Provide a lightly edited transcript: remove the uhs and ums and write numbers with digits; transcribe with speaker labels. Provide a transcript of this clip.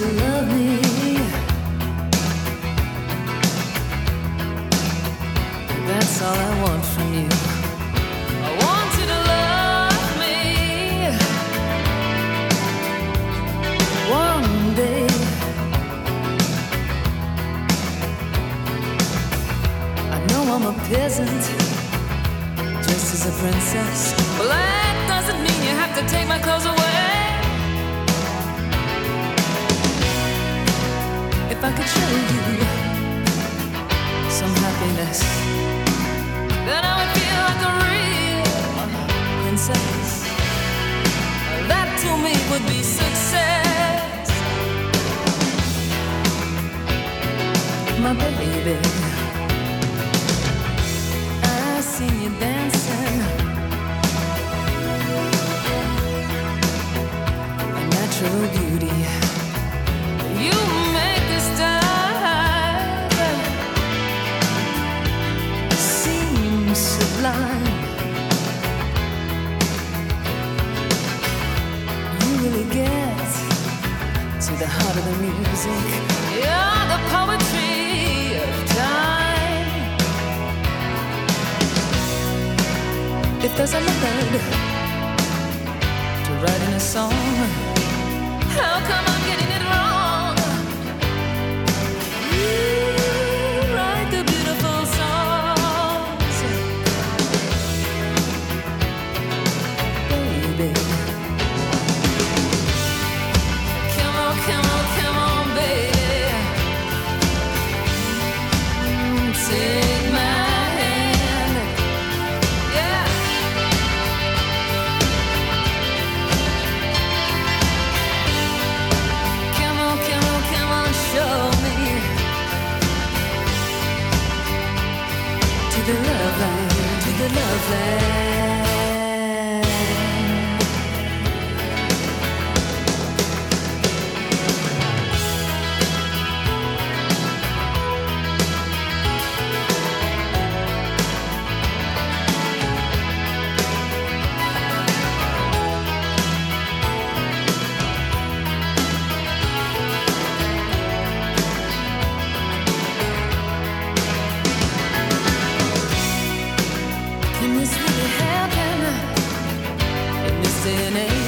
Speaker 1: to love me. That's all I want from you. I want you to love me. One day I know I'm a peasant, just as a princess. Well, that doesn't mean you have to take my clothes away. If I could show you some happiness, then I would feel like a real princess. That to me would be success. My baby, I see you dancing, a natural beauty. You make this dive seem sublime. You really get to the heart of the music. You're the poetry of time. If there's a method to writing a song, how come I'm getting it wrong? You write the beautiful songs, baby. Come on, come on, come on, baby. Take my hand, yeah. Come on, come on, come on, show me to the love land, to the love land. Can this really happen in this day and age?